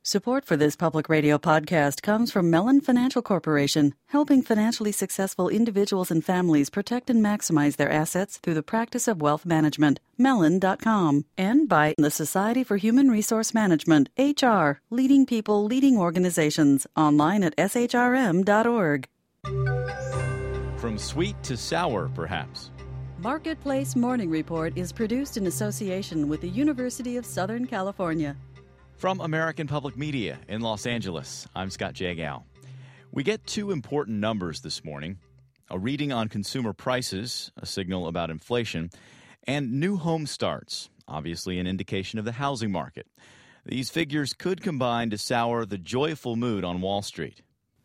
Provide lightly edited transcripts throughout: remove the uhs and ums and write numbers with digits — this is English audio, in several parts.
Support for this public radio podcast comes from Mellon Financial Corporation, helping financially successful individuals and families protect and maximize their assets through the practice of wealth management. Mellon.com. And by the Society for Human Resource Management, HR, leading people, leading organizations. Online at shrm.org. From sweet to sour, perhaps. Marketplace Morning Report is produced in association with the University of Southern California. From American Public Media in Los Angeles, I'm Scott Jagow. We get two important numbers this morning: a reading on consumer prices, a signal about inflation, and new home starts, obviously an indication of the housing market. These figures could combine to sour the joyful mood on Wall Street.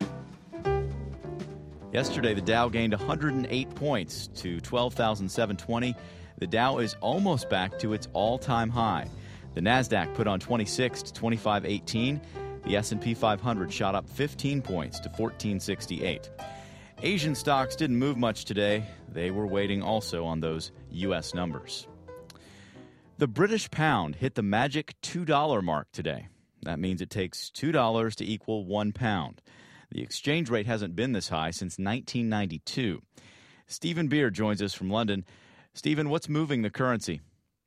Yesterday, the Dow gained 108 points to 12,720. The Dow is almost back to its all-time high. The Nasdaq put on 26 to 2518. The S&P 500 shot up 15 points to 1468. Asian stocks didn't move much today. They were waiting also on those U.S. numbers. The British pound hit the magic $2 mark today. That means it takes $2 to equal 1 pound. The exchange rate hasn't been this high since 1992. Stephen Beard joins us from London. Stephen, what's moving the currency?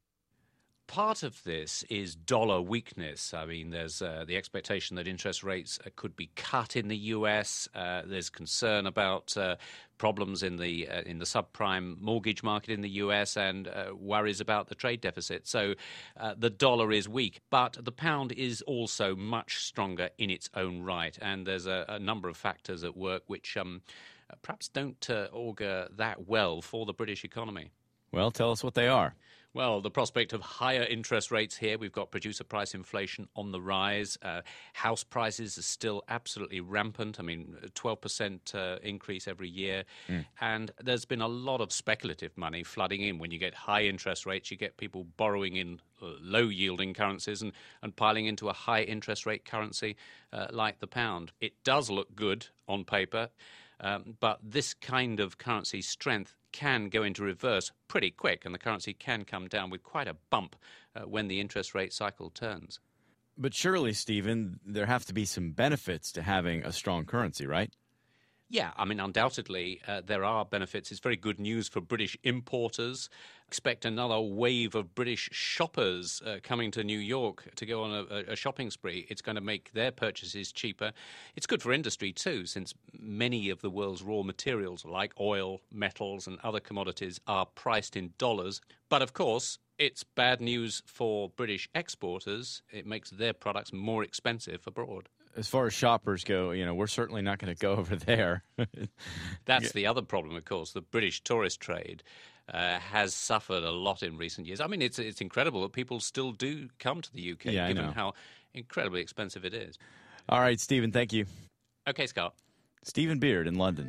Part of this is dollar weakness. I mean, there's the expectation that interest rates could be cut in the U.S. There's concern about problems in the subprime mortgage market in the U.S. and worries about the trade deficit. So the dollar is weak, but the pound is also much stronger in its own right. And there's a number of factors at work which perhaps don't augur that well for the British economy. Well, tell us what they are. Well, the prospect of higher interest rates here. We've got producer price inflation on the rise. House prices are still absolutely rampant. I mean, 12% increase every year. And there's been a lot of speculative money flooding in. When you get high interest rates, you get people borrowing in low-yielding currencies and piling into a high-interest rate currency like the pound. It does look good on paper, but this kind of currency strength can go into reverse pretty quick, and the currency can come down with quite a bump when the interest rate cycle turns. But surely, Stephen, there have to be some benefits to having a strong currency, right? Yeah, I mean, undoubtedly, there are benefits. It's very good news for British importers. Expect another wave of British shoppers coming to New York to go on a shopping spree. It's going to make their purchases cheaper. It's good for industry, too, since many of the world's raw materials, like oil, metals, and other commodities, are priced in dollars. But, of course, it's bad news for British exporters. It makes their products more expensive abroad. As far as shoppers go, we're certainly not going to go over there. That's the other problem, of course. The British tourist trade has suffered a lot in recent years. I mean, it's incredible that people still do come to the UK, given how incredibly expensive it is. All right, Stephen, thank you. Okay, Scott. Stephen Beard in London.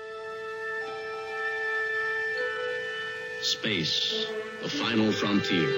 Space, the final frontier.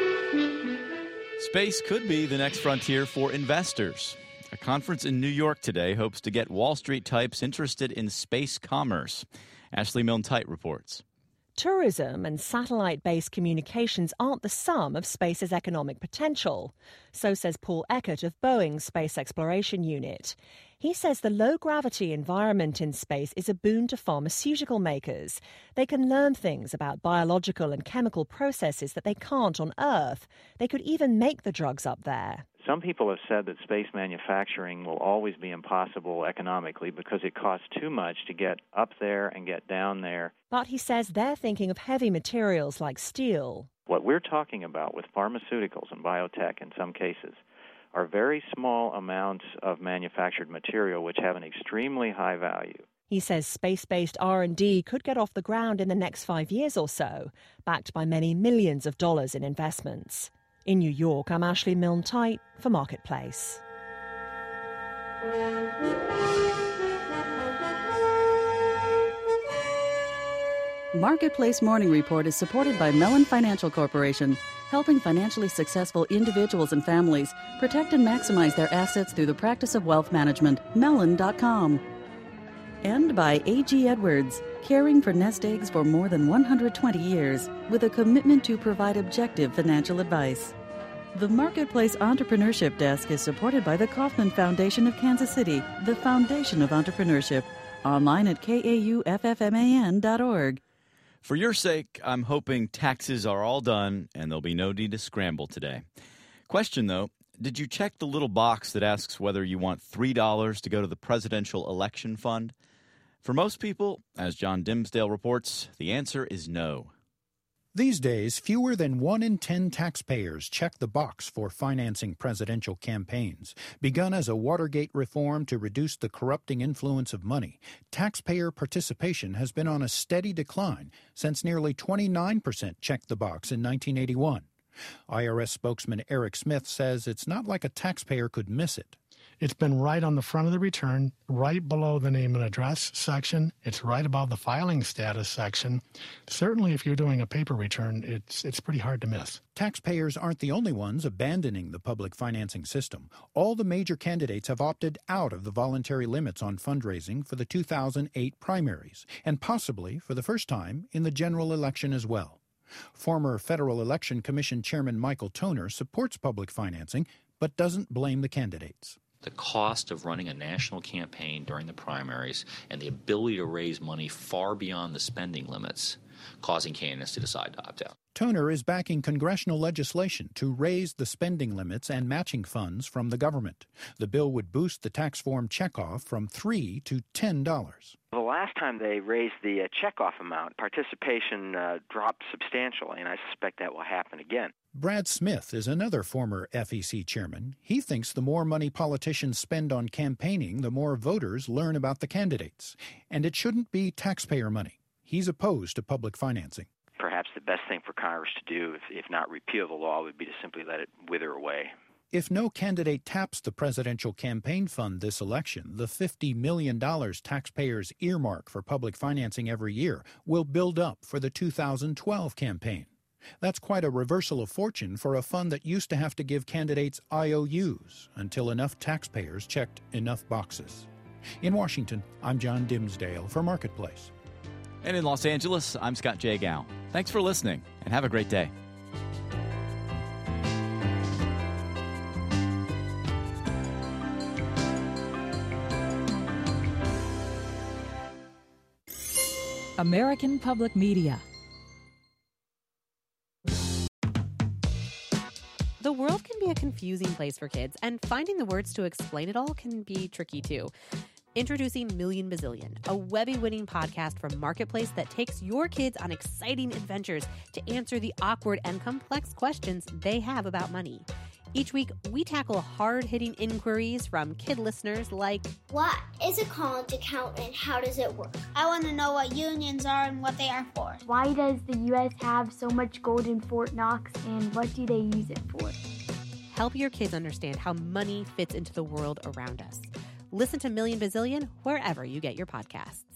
Space could be the next frontier for investors. A conference in New York today hopes to get Wall Street types interested in space commerce. Ashley Milne-Tite reports. Tourism and satellite-based communications aren't the sum of space's economic potential. So says Paul Eckert of Boeing's Space Exploration Unit. He says the low-gravity environment in space is a boon to pharmaceutical makers. They can learn things about biological and chemical processes that they can't on Earth. They could even make the drugs up there. Some people have said that space manufacturing will always be impossible economically because it costs too much to get up there and get down there. But he says they're thinking of heavy materials like steel. What we're talking about with pharmaceuticals and biotech in some cases are very small amounts of manufactured material which have an extremely high value. He says space-based R&D could get off the ground in the next 5 years or so, backed by many millions of dollars in investments. In New York, I'm Ashley Milne-Tite for Marketplace. Marketplace Morning Report is supported by Mellon Financial Corporation, helping financially successful individuals and families protect and maximize their assets through the practice of wealth management. Mellon.com. And by A.G. Edwards, caring for nest eggs for more than 120 years, with a commitment to provide objective financial advice. The Marketplace Entrepreneurship Desk is supported by the Kauffman Foundation of Kansas City, the foundation of entrepreneurship. Online at kauffman.org. For your sake, I'm hoping taxes are all done and there'll be no need to scramble today. Question, though, did you check the little box that asks whether you want $3 to go to the Presidential Election Fund? For most people, as John Dimsdale reports, the answer is no. These days, fewer than 1 in 10 taxpayers check the box for financing presidential campaigns. Begun as a Watergate reform to reduce the corrupting influence of money, taxpayer participation has been on a steady decline since nearly 29% checked the box in 1981. IRS spokesman Eric Smith says it's not like a taxpayer could miss it. It's been right on the front of the return, right below the name and address section. It's right above the filing status section. Certainly, if you're doing a paper return, it's pretty hard to miss. Taxpayers aren't the only ones abandoning the public financing system. All the major candidates have opted out of the voluntary limits on fundraising for the 2008 primaries, and possibly for the first time in the general election as well. Former Federal Election Commission Chairman Michael Toner supports public financing, but doesn't blame the candidates. The cost of running a national campaign during the primaries and the ability to raise money far beyond the spending limits, causing candidates to decide to opt out. Toner is backing congressional legislation to raise the spending limits and matching funds from the government. The bill would boost the tax form checkoff from $3 to $10. The last time they raised the checkoff amount, participation dropped substantially, and I suspect that will happen again. Brad Smith is another former FEC chairman. He thinks the more money politicians spend on campaigning, the more voters learn about the candidates. And it shouldn't be taxpayer money. He's opposed to public financing. Perhaps the best thing for Congress to do, if not repeal the law, would be to simply let it wither away. If no candidate taps the presidential campaign fund this election, the $50 million taxpayers earmark for public financing every year will build up for the 2012 campaign. That's quite a reversal of fortune for a fund that used to have to give candidates IOUs until enough taxpayers checked enough boxes. In Washington, I'm John Dimsdale for Marketplace. And in Los Angeles, I'm Scott J. Gow. Thanks for listening, and have a great day. American Public Media. The world can be a confusing place for kids, and finding the words to explain it all can be tricky too. Introducing Million Bazillion, a Webby-winning podcast from Marketplace that takes your kids on exciting adventures to answer the awkward and complex questions they have about money. Each week, we tackle hard-hitting inquiries from kid listeners like, what is a college account and how does it work? I want to know what unions are and what they are for. Why does the U.S. have so much gold in Fort Knox and what do they use it for? Help your kids understand how money fits into the world around us. Listen to Million Bazillion wherever you get your podcasts.